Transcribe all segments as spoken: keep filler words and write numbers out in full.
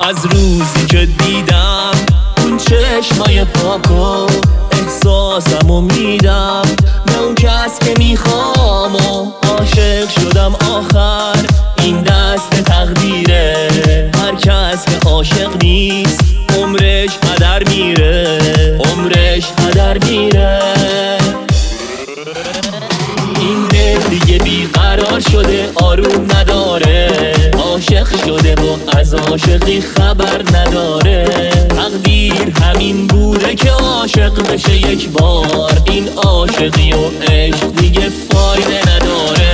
از روزی که دیدم اون چشمای پاکو احساسمو میدم به اون کس که میخوام و عاشق شدم آخر این دست تقدیره. هر کس که عاشق نیست عمرش هدر میره، عمرش هدر میره. این دل دیگه بیقرار شده آروم نداره، عاشق شده و از عاشقی خبر نداره. تقدیر همین بوده که عاشق بشه یک بار، این عاشقی و عشق دیگه فایده نداره.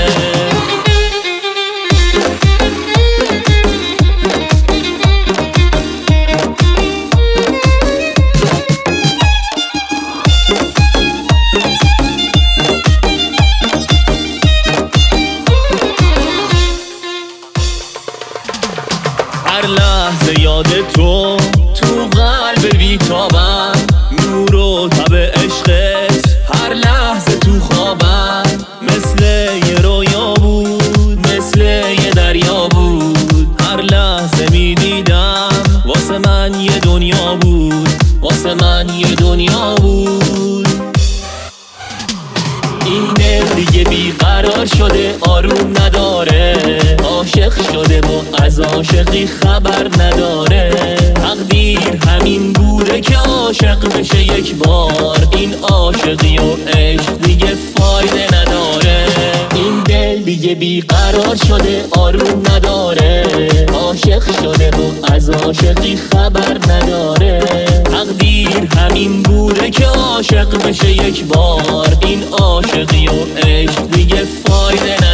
هر لحظه یاد تو تو قلب بیتابم، نور و تب عشقت هر لحظه تو خوابم. مثل یه رویا بود، مثل یه دریا بود، هر لحظه میدیدم واسه من یه دنیا بود، واسه من یه دنیا بود. این دل دیگه بیقرار شده آروم نداره، عاشق شده و از عاشقی خبر نداره. تقدیر همین بوده که عاشق بشه یک بار، این عاشقی و عشق دیگه فایده نداره. این دل دیگه بیقرار شده آروم نداره، عاشق شده و از عاشقی خبر نداره. تقدیر همین بوده که عاشق بشه یک بار، این عاشقی و عشق دیگه فایده نداره.